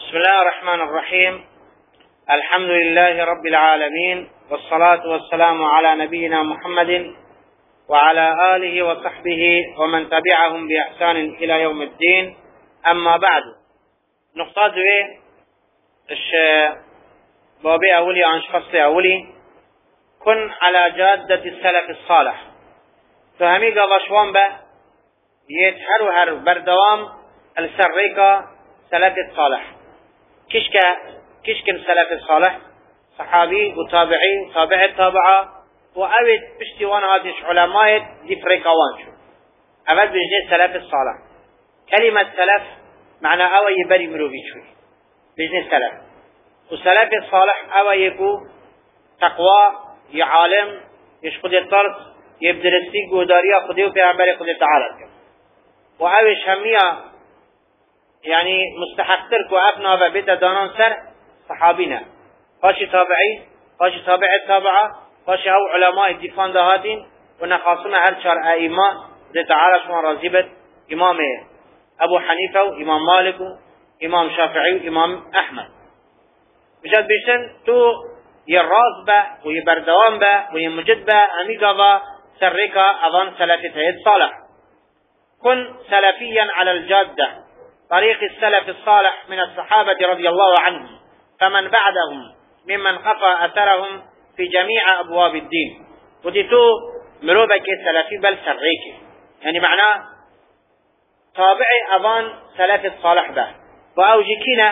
بسم الله الرحمن الرحيم. الحمد لله رب العالمين، والصلاة والسلام على نبينا محمد وعلى آله وصحبه ومن تبعهم بإحسان إلى يوم الدين. أما بعد، نقطة بابي أولي عن شخص أولي كن على جادة السلف الصالح. فهمي قضشوان به يتحرهر بردوام السريكة سلف الصالح. كشك السلف الصالح صحابي وتابعي وتابع التابعة وأود بشتوان هذه علماء دي فريقوان شو أود بجنة سلف الصالح. كلمة سلف معنى أو يبري مروبي شوي بجنة سلف، وسلف الصالح أو يكو تقوى يعالم يشقد الطرس يبدرسي قداريا خديو في عمبالي خدي تعالى وأوش همية يعني مستحق ترك وأبنى وبيت دانان سر صحابينا فاشي تابعي فاشي تابع التابعة فاشي هو علماء الدفان دهاتين ونخاصنا هر شار أئمة دي تعالى شما رازبت إمام أبو حنيفة وإمام مالك وإمام شافعي وإمام أحمد. بجد بيشن تو يراز با ويبردوان با ويمجد با أميقا با سرقا أظن سلفته الصالح. كن سلفيا على الجادة طريق السلف الصالح من الصحابة رضي الله عنهم فمن بعدهم ممن قفى أثرهم في جميع أبواب الدين. وديتو مروبك سلفي بل سريك، يعني معناه طابعي أظن سلف الصالح به وأوجي كنا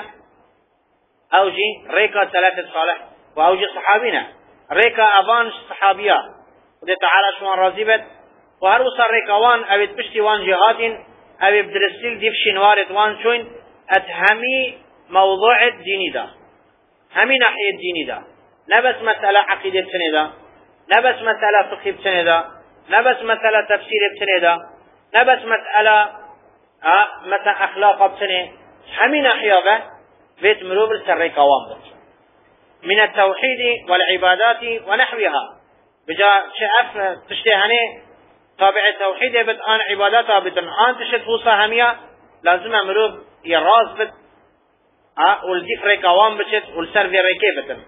أوجي ريكا سلف الصالح وأوجي صحابينا ريكا أظن صحابيا ودي تعالى شوان رازبت وهروسا ريكوان أبي تبشتي وان جهاد أبي بدرسيل ديفشين وارد وان شوين أتهمي موضوع الديني دا همي ناحية الديني دا نبس مسألة عقيدة بسنة دا نبس مسألة فقه بسنة دا نبس مسألة تفسير بسنة دا نبس مسألة مثلا أخلاق بسنة همي ناحية با بيت مروبر سر ريكوان من التوحيد والعبادات ونحوها بجا شعف تشتهني تابع التوحيد بد آن عباداتها بدن آن تشت فوصا همية لازم مروب يراز بد والديف ريكوان بشت والسر في ريكي بدن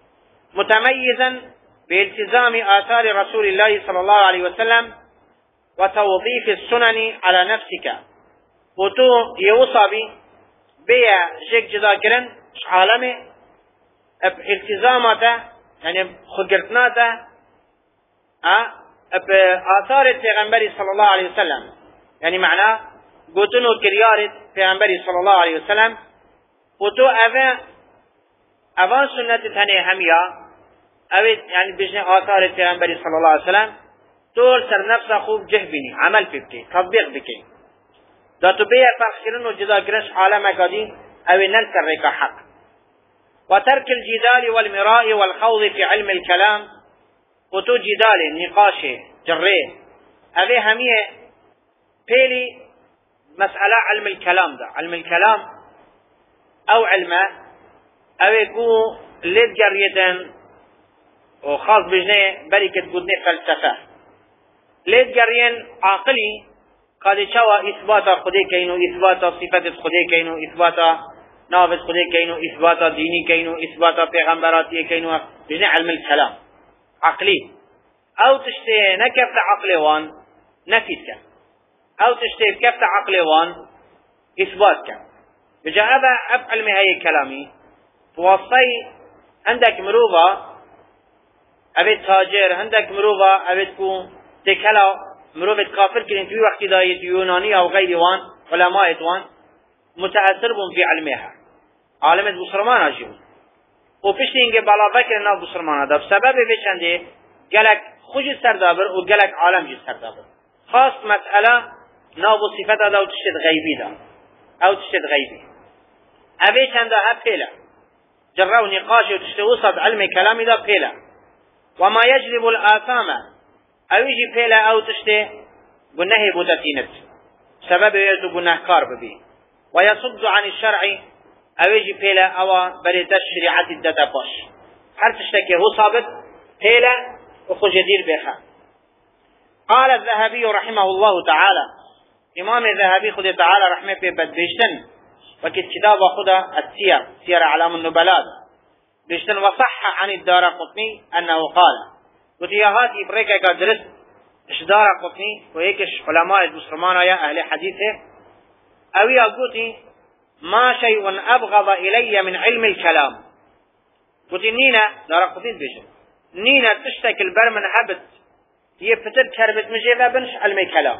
متميزا بالتزام آثار رسول الله صلى الله عليه وسلم وتوظيف السنن على نفسك وتو يوصى بيا شيك جدا كرن عالمي التزاماته يعني خجرتناته بآثار البيغمبري صلى الله عليه وسلم، يعني معناه قوتنو كريارة البيغمبري صلى الله عليه وسلم وتو أفان سنة تهني همية أبد يعني بجنة آثار البيغمبري صلى الله عليه وسلم تول سر نفسه خوب جهبيني عمل بكي تطبيق بكي داتو بيه فاخرين وجدا قرش عالم قدي أو نلتر ريك حق وترك الجدال والمراء والخوض في علم الكلام وتو جدال نقاش جريه أبي همية بيلي مسألة علم الكلام ده علم الكلام أو علمه أبي كو ليد جريدن وخاص بجنه بركة قدنه فلسفة ليد جرين عاقلي قد شوى إثبات خدي كينو إثبات صفة خدي كينو إثبات نافذ خدي كينو إثبات ديني كينو إثبات پیغمبراتي كينو بجنه علم الكلام عقلي او تشتي نكفت عقلي وان نفيتك او تشتي كفت عقلي وان اثباتك بجا اب علمي هاي كلامي توصي عندك مروبة ابي تاجر عندك مروبة ابي تكون تكلا مروبة كافر كنت في وقت دايت يوناني او غير وان علماء وان متأثر بهم في علمها عالم بصرمان اجيون وفشتي انجي بالا فكر الناس بصرمان هذا بسبب بيشنده قالك خوش السردابر وقالك عالم جي السردابر خاص مسألة ناب صفت هذا او تشتد غيبي ده او تشتد غيبي ابي چنده هبيلا جروا نقاش وتشتد وصد علم كلامي ده بيلا وما يجلب الآثام او يجي بيلا او تشتد قنه بوتتينت سبب يجب قنهكار ببي ويصد عن الشرع او يجي بيلا او بريد الشريعة الداتا باش هل تشتكي هو صابت بيلا وخو جدير بها. قال الذهبي رحمه الله تعالى إمام الذهبي خد تعالى رحمه ببدبشتن وكت كتاب خدا السير سير أعلام النبلاء بيشتن وصح عن الدارقطني أنه قال وتيهاتي بريكا كدرس إش دارقطني وهيكش علماء المسلمان يا أهل حديثه أو يقولي ما شيء أبغض إلي من علم الكلام قلت نينا دارقطني بيشن نينا تشتكي البرمن حبت يفتر كربت مجيبا بنش علم الكلام.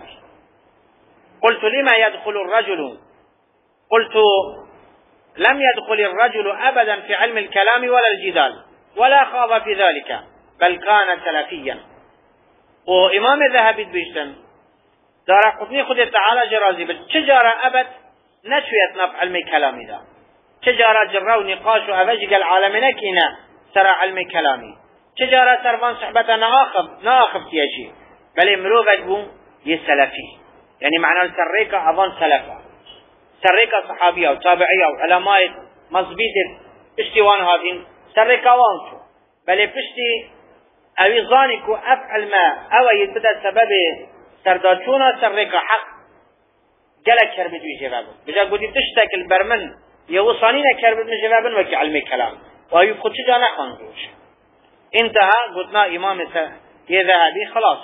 قلت لما يدخل الرجل قلت لم يدخل الرجل أبدا في علم الكلام ولا الجدال ولا خاض في ذلك بل كان سلفيا. وإمام الذهبي بيشتن دارقطني خد تعالى جرازي بتشجر أبد نشوية نفع علم الكلام ذا تجارة جرى ونقاش وأفجق العالمين كنا سرى علم الكلام تجارة سربان صحبة ناخب تيشي بل امروفك بو يسلفي يعني معنى السريكة أظن سلفة سريكة صحابية وتابعية وعلماء مصبيت اشتوان هذين سريكة وانشو بل بشتي اوی ظانی کو افعل ما اوید بده سبب سرداچونا سرقا حق گلک کربید وی جوابن بجا گودی تشتکل برمن یوصانی نکربید من جوابن وکی علم کلام و اوی خود چجا نخواندوش. انتهى قلنا امام ذهبي خلاص.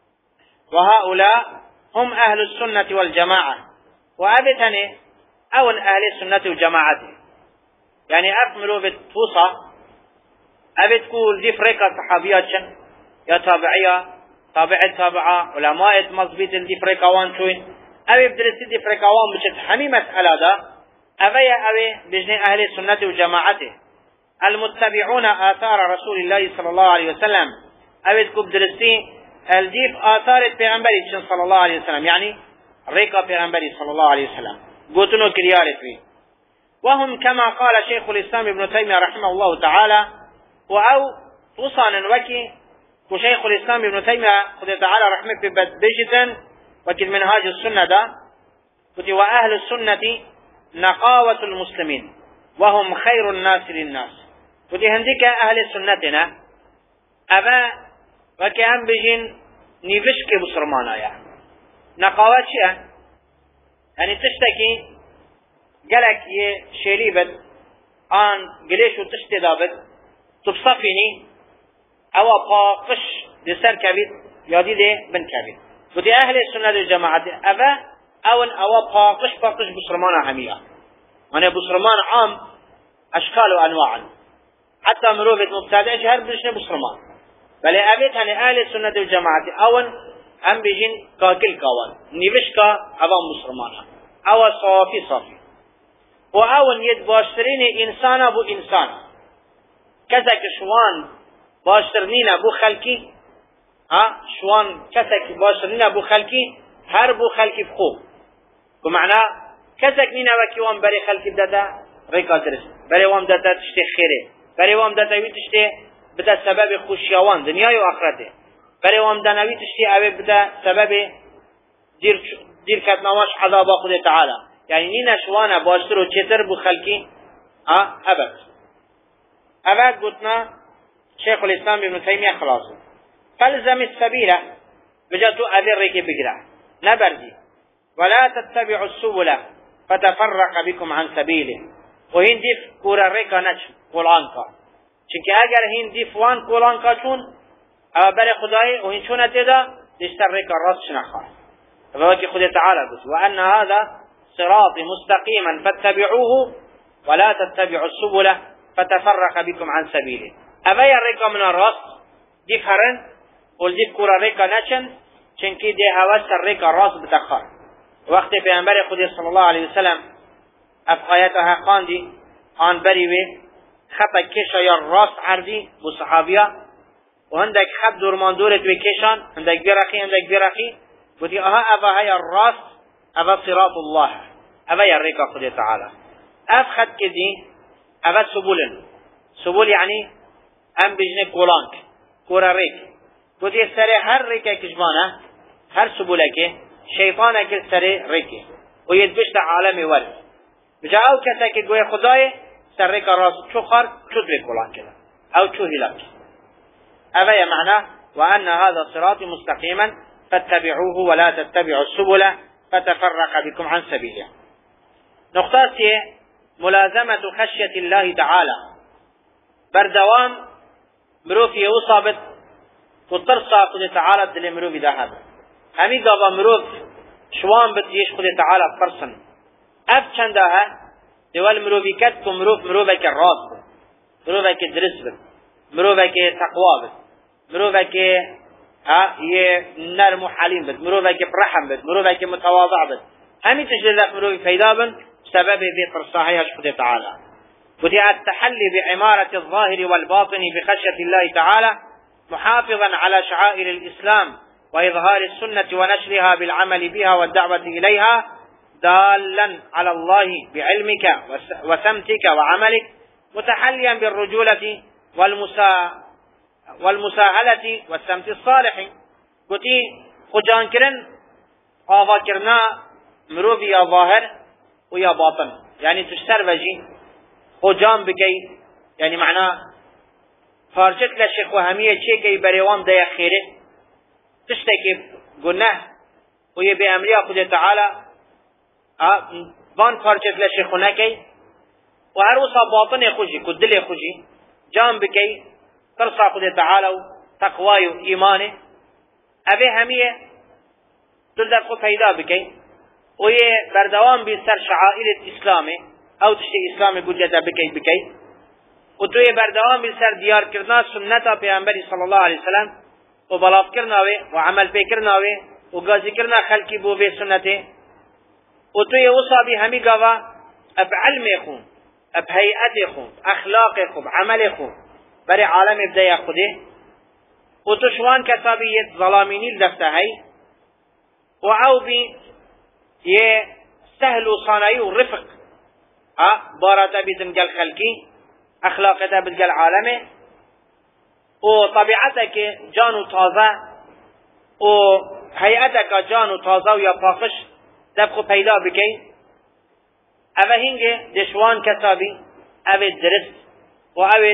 وهؤلاء هم اهل السنة والجماعة وابتني اون اهل السنة والجماعة يعني اكملوا بالتوصى أبي تقول دي فريقة صحابيات شن يا تابعية تابعة علماء مصبيت دي فريقة وان شوين أبي بدرسي دي فريقة وان بشت حمي مسألة دا أبي بجن أهل السنة وجماعته المتبعون آثار رسول الله صلى الله عليه وسلم أبي تقول بدرسي الديف آثار البيغمبري صلى الله عليه وسلم يعني ريقة بيغمبري صلى الله عليه وسلم قوتنو كريارة فيه. وهم كما قال شيخ الإسلام ابن تيمية رحمه الله تعالى وأو توصان وكي وشيخ الإسلام ابن تيمية خذ تعالى رحمه في بجدا وكي منهاج السنة دا وأهل السنة نقاوة المسلمين وهم خير الناس للناس ودي هنديك أهل سنتنا أبا وكي هم بجين نيفشك بصرمانا يعني نقاوة شيء يعني تشتكي قالك يشيليبت آن قليش وتشتي دابت تبصفيني او قاقش دي سر كبير يادي دي بن كبير ودي اهل السنة الجماعة افا او قاقش بصرمان همية يعني بصرمان عام اشكال وانواع حتى مروفة مبتدع شهر بلشنا بصرمان بل ابيت هني اهل السنة الجماعة هم بيجين كاكل كوان نيفشكا اوان بصرمان او صافي واون يد باشترين انسان ابو انسان كذا شوان باشترنين ابو خلقي شوان كذا باشترنين ابو خلقي هر بو خلقي بخو بمعنى كذا نينا وكيوان بري خلقي دادا ريكا درس بري وام دادا تشتي خيره بري وام دادا وي تشتي بدا سبب خوشيوان دنيا و اخرته بري وام دانوي تشتي اوي بدا سبب دير كدنواش عذاب خود تعالى يعني نينا شوانا باشترو چتر بو خلقي أبد قلتنا شيخ الإسلام ابن تيمية خلاصه فالزم السبيل بجاتو أذرك بقرأ نبردي ولا تتبعوا السبل فتفرق بكم عن سبيله وهين ديف كورا ريكا نچ قولانكا چونك اگر هين ديف وان قولانكا چون بل خداي وهين چون اتدا ديشتر ريكا الرأس شنخا فباكي خدي تعالى قلت وأن هذا صراط مستقيما فاتبعوه ولا تتبعوا السبل فتفرق بكم عن سبيله أبا يرقى من الرأس دي فرن والدي كورا رقى نشن چنكي دي هواس الرقى الرأس بتخار وقت في أنبري خدي صلى الله عليه وسلم أفقايتها قاندي آن بريوي خطا كيشا يا الرأس عردي بصحابية وهندك خب دورمان دورت بكيشان هندك برقي ودي أبا هيا الرأس أبا صراط الله أبا يرقى خدي تعالى أفخد كدي أبد سبول يعني أم بجنة كولانك كورا ريك ودي السري هر ريكا كجبانة هر سبولك شيطانك السري ريكي ويدبشت عالمي ورد بجاءو كتاك قوي خداي سر ريكا راس شو خار شو دري كولانك كده أو شو هلاك أبا معنى وأن هذا صراطي مستقيما فاتبعوه ولا تتبعوا السبل فتفرق بكم عن سبيله. نقطة ملازمة خشية الله تعالى بردوام مروف يوصابت وترصى خد تعالى دل مروف ذهب همي قابا مروف شوان بتيش خد تعالى فرصن اف چندها دول مروفي كتكم مروفك الراس مروفك درس مروفك تقوى مروفك نرم حليم مروفك برحم مروفك متواضع همي تجد مروفي فيدابا سبب في فرصاها خد تعالى ودي التحلي بعمارة الظاهر والباطن بخشية الله تعالى محافظا على شعائر الإسلام وإظهار السنة ونشرها بالعمل بها والدعوة إليها دالا على الله بعلمك وسمتك وعملك متحليا بالرجولة والمساهلة والسمت الصالح قلتي خجان كرن آضا كرنا مروف يا ظاهر ويا باطن يعني تشتر بجي خجان بكي يعني معناه فارجت لشيخ وهمية شيكي بريوان دايا خيره تشتكي قلناه وهي بأمريا خد تعالى بان فارجت لشيخ ونكي وهروسا باطن يخجي كدل يخجي جان بكي ترصى خد تعالى تقوى وإيمانه أبي همية تلدق فيدا بكي وهي بردوان بسر شعائر الإسلامي او تشتی اسلام بودیتا بکی و توی بردوام بسر دیار کرنا سنتا پیامبری صلی الله علیه وسلم و بلاف کرناوی و عمل پی کرناوی و گازی کرنا خلقی بو به سنته و توی وصابی همی گوا اب علم خون اب هیئت خون اخلاق خون عمل خون برای عالم بدای خوده و تو شوان کسابیت ظلامینی لدفته هی و او بی یه سهل و صانعی و رفق باراتا بيتن قال خلقي اخلاقتا بتقال عالمه وطبيعتك جانو تازه وهيئتك جانو تازه ويا باقش دبخو پیدا بكي اوه هنگه دشوان كتابي اوه درست و اوه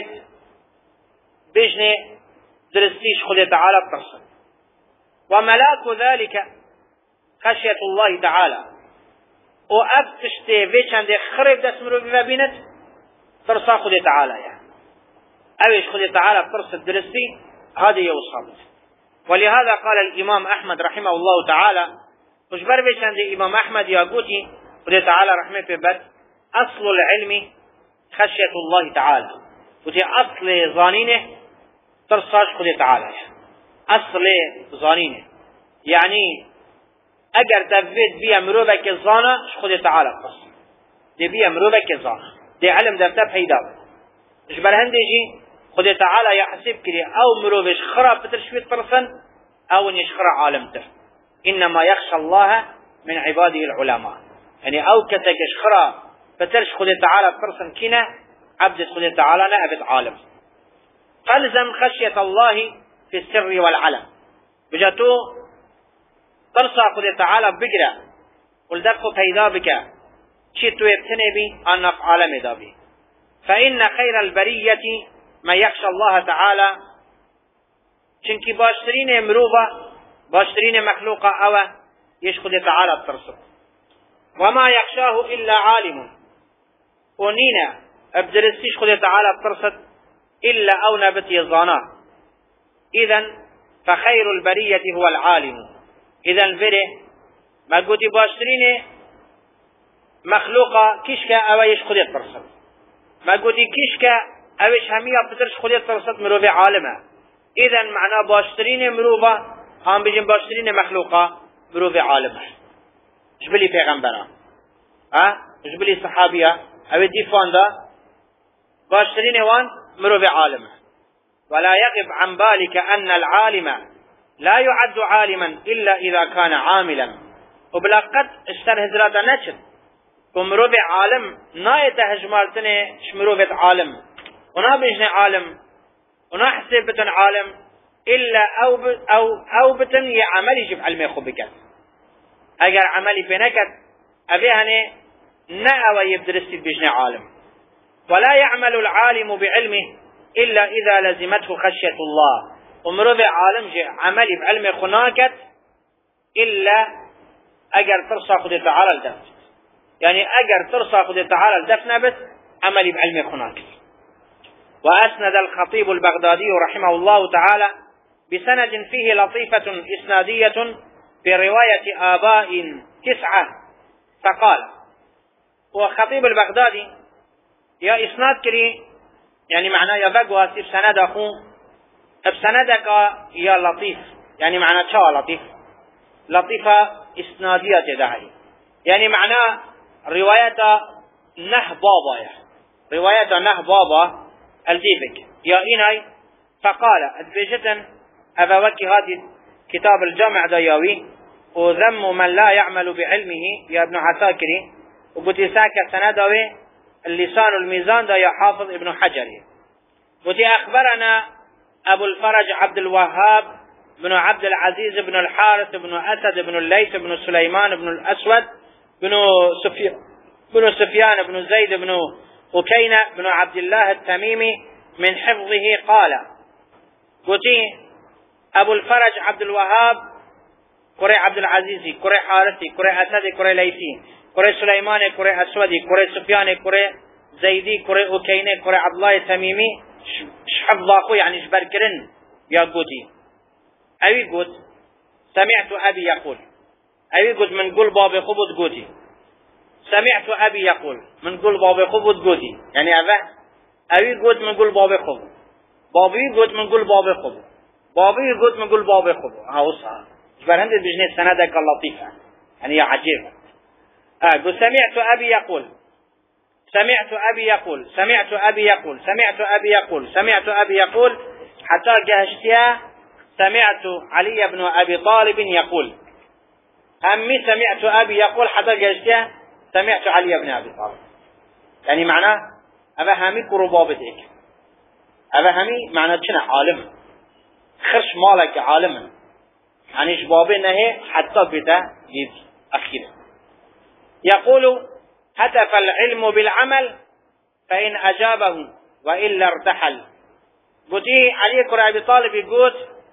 بجنه درستيش خده تعالى بترسل وملاك ذلك خشية الله تعالى و اب تشتی ویچند خرب دست مروی وبینت ترسا خود تعالی يعني اوش خود تعالی ترس الدرسي هذه يوصابت ولهذا قال الامام احمد رحمه الله تعالى وجبر ویچند امام احمد يقولي خود تعالی رحمه ببد اصل العلم خشية الله تعالى وتي اصل ظانينه ترساش خود تعالی اصل ظانينه يعني اگر تفید بیا مروبک زانا خود تعالی قص دی بیا مروبک زانا دی علم دفته پیدا اش برهنده جی خود تعالی يحسب کری او مروبش خرا بترشويت پرسن او نش خرا عالم تر انما يخشى الله من عباده العلماء يعني او كتكش خرا بترش خود تعالی پرسن كنا عبد خود تعالی نأبد عالم فالزم خشية الله في السر والعلم بجاتو ترسى خود تعالى بقرأ ولدقوا پیدا بك چی تو ابتنی بی آن عالم دابی فإن خير البرية ما يخشى الله تعالى چنکی باشترین مروبا باشترین مخلوقا اوه يش خود تعالى ترسل وما يخشاه إلا عالم ونينا ابدرستيش خود تعالى ترسل إلا أو نبت يظانا إذن فخير البرية هو العالم إذن فره ما قلت باشترين مخلوقا كيشكا أويش خليت برصد ما قلت كيشكا أويش همية بترش خليت برصد مروفي عالمة إذن معنى باشترين مروفا هم بيجن باشترين مخلوقا مروفي عالمة جبلي پیغمبرا جبلي صحابية أوي ديفان دا باشترين وان مروفي عالمة ولا يغب عن بالك أن العالم لا يعد عالما إلا إذا كان عاملا وبلا قد اشتر هزراتا نشد ومروف عالم نايته هجمارتنه شمروفت عالم ونا بجن عالم ونا حسبتن عالم إلا أو بتن يعمل يجب علمي خبكت اگر عملي بنكت أبيهنه نأوى يبدرسي بجن عالم ولا يعمل العالم بعلمه إلا إذا لزمته خشية الله ومروف عالم جي عملي بعلم خناكت إلا أجر فرصة خد تعالى الدرس يعني أجر ترصى خد تعالى الدفن بس عملي بعلم خناك. وأسند الخطيب البغدادي رحمه الله تعالى بسند فيه لطيفة إسنادية برواية آباء 9 فقال. وخطيب البغدادي يا إسناد كري يعني معناه يبقى بسند أخو بسندك يا لطيف يعني معناه شو لطيف لطيفة إسنادية تدعي يعني معناه رواية نه بابا يعني رواية نه بابا الديبك يا إناي فقال أدبجة أبوكي هذه كتاب الجامع دياوي وذم من لا يعمل بعلمه يا ابن عساكري وقلت ساكة سندوي اللسان الميزان دا يا حافظ ابن حجري قلت أخبرنا أبو الفرج عبد الوهاب بن عبد العزيز بن الحارث بن أسد بن الليث بن سليمان بن الأسود بن سفيان بن زيد بن أكينة بن عبد الله التميمي من حفظه قال قلت أبو الفرج عبد الوهاب كري عبد العزيز كري حارثي كري أسد كري ليثي كري سليمان كري أسودي كري سفيان كري زيدي كري أكينة كري عبد الله التميمي حفظ أخو يعني شبركرن يا قوتي أبي قلت سمعت أبي يقول أبي قلت من قل بابي خبط قوتي سمعت أبي يقول من قل بابي خبط قوتي يعني أبي قلت من قل بابي خبط بابي قلت من قل بابي خبط بابي قلت من قل بابي خبط هاوصها شبرهند بجنة سندك اللطيفة يعني يا عجيبة قلت سمعت أبي يقول سمعت أبي يقول سمعت أبي يقول سمعت أبي يقول سمعت أبي يقول حتى جهشتها سمعت علي بن أبي طالب يقول همي سمعت أبي يقول حتى جهشتها سمعت علي بن أبي طالب يعني معناه أبا همي قربابتك أبا همي معناه شنو عالم خرش مالك عالم يعني شبابه نهي حتى بدا جيد أخيرا يقول هتف العلم بالعمل فإن أجابه وإلا ارتحل قلت علي بن أبي طالب يقول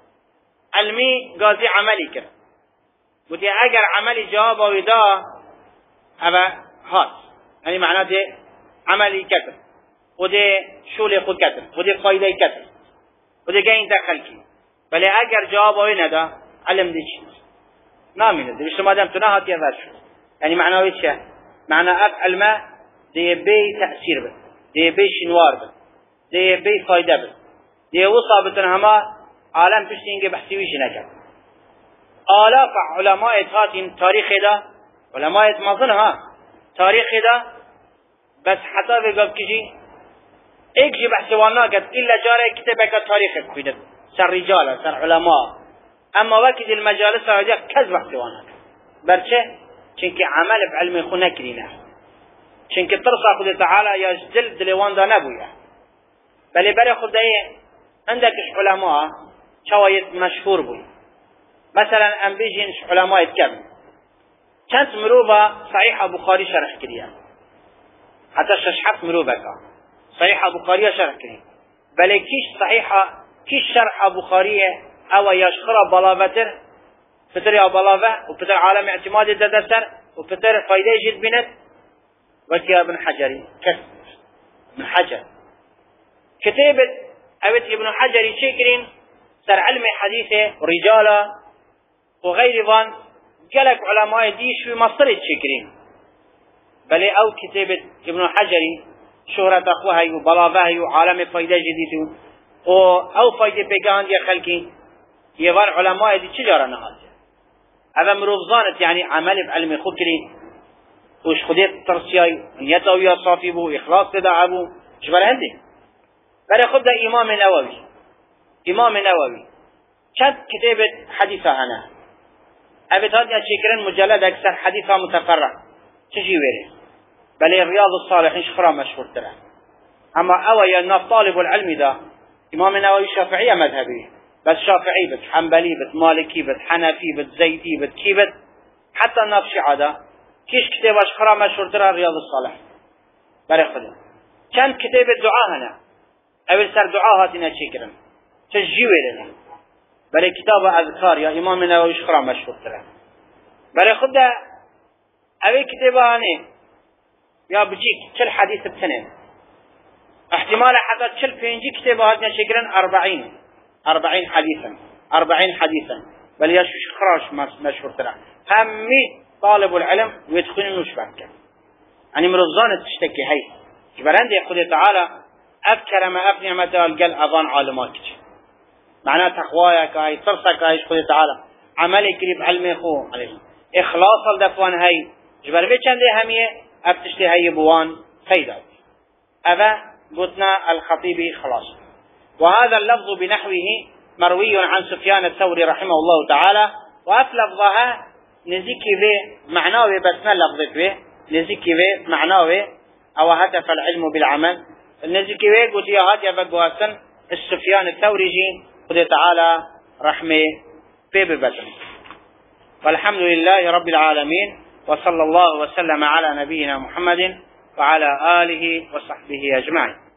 علمي قاضي عملي كر قلت اگر عملي جواب ودا أبا هات يعني معناه ده عملي كتر وده شغل خود كتر وده فايدة كتر وده جاين دخلكي بل اگر جواب ودا علم دي چیز نامینه ده شما دم تنها هات يفرش يعني معناه ايش معنى أفعل ما دي بي تأثير به دي بي شنوار به دي بي فايدة به دي وصى بتنهما عالم تشتينك بحثيويش نكر آلاف علماء هاتين تاريخ ده علماء مظنها تاريخ ده بس حتى بقب كجي ايك جي بحثوانا قد إلا جاري كتبك تاريخ بكويدت سر رجال سر علماء أما وقت المجالس هذا كذ بحثوانا برچه چونك عمل بعلم خو نكرينه چونك ترصى خد تعالى يا جلد لوان دا نبويا بل خدای عندك علماء شوايد مشهور بوي مثلا ام بيجين علماء كم كانت مروبة صحيح بخاري شرح كريا حتى ششحت مروبة صحيح بخاري شرح كريا بل كيش صحيحة كيش شرح بخاري او يشخر بلافتر فتر يا بلاغة وفتر عالم اعتماد الدستر وفتر فايدة جد بنت وكي ابن حجري كسر ابن حجر كتابة أبت ابن حجري شكرين سر علم حديثه رجالا وغير ظن قالك علماء ديش في مصر شكرين بل او كتابة ابن حجري شهرة أخوها وبلاغة وعالم فايدة جديد او فايدة بيقان دي خلقي يظن علماء دي تجارة نهاية هذا مروفزانت يعني عمل بعلم خكري وش خديت ترسياي نيته ويا صافي بو إخلاص تدعى بو شبه هندي بل خد إمام النووي كانت كتابة حديثة أنا أبت هذه شكرا مجلد أكثر حديثة متفرع تجي ويري بل رياض الصالحين شخرا مشهور ترى أما أوي الناس طالب العلم ده إمام النووي شافعية مذهبي بس شافعي بس حنبلي بس مالكي بس حنفي بس زيدي بس كيبت حتى النافشي عدا كيش كتاب أشخرا مشهور ترى رياض الصالح بل خده كان كتاب الدعاء هنا أول سر دعاء هاتنا شكرا تجيوه لنا بل كتاب أذكار يا إمامنا ويشخرا مشهور ترى بل خده أول كتاب هنا يا بجيك كل حديث بتنين احتمال حتى كل بينجي كتاب هذا شكرا 40 حديثا 40 حديثا بل يا خراش مشهور ترى همي طالب العلم ويدخلون وش بكر يعني من الظن تشتكي هي جبران دي يقول تعالى أذكر ما أبني متى القل أظن عالماتك معناه تقوايك هاي ترسك هاي يقول تعالى عملك اللي بعلمي خو عليه إخلاص الدفوان هاي جبر بيت شندي همية أبتشتي هاي بوان فيدا أذا قلتنا الخطيبي خلاص. وهذا اللفظ بنحوه مروي عن سفيان الثوري رحمه الله تعالى وأفلفظها نزكي به معناه بس ما لفظت به نزكي به معناه أو هتف العلم بالعمل النزكي به قلت يا هاد يبقوا أسن السفيان الثوري جي قل تعالى رحمه ببتن. والحمد لله رب العالمين وصلى الله وسلم على نبينا محمد وعلى آله وصحبه أجمعين.